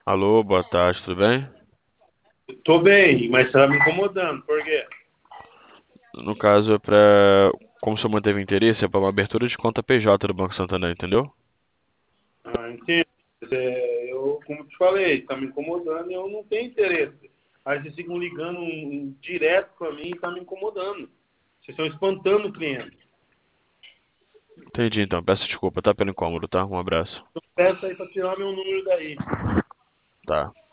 Alô, boa tarde, tudo bem? Tô bem, mas tá me incomodando. Por quê? No caso, como o senhor manteve interesse, é para uma abertura de conta PJ do Banco Santander, entendeu? Ah, entendo. Eu, como te falei, tá me incomodando e eu não tenho interesse. Aí vocês ficam ligando direto pra mim e tá me incomodando. Vocês estão espantando o cliente. Entendi, então. Peço desculpa, tá? Pelo incômodo, tá? Um abraço. Então peça aí pra tirar meu número daí. Tá.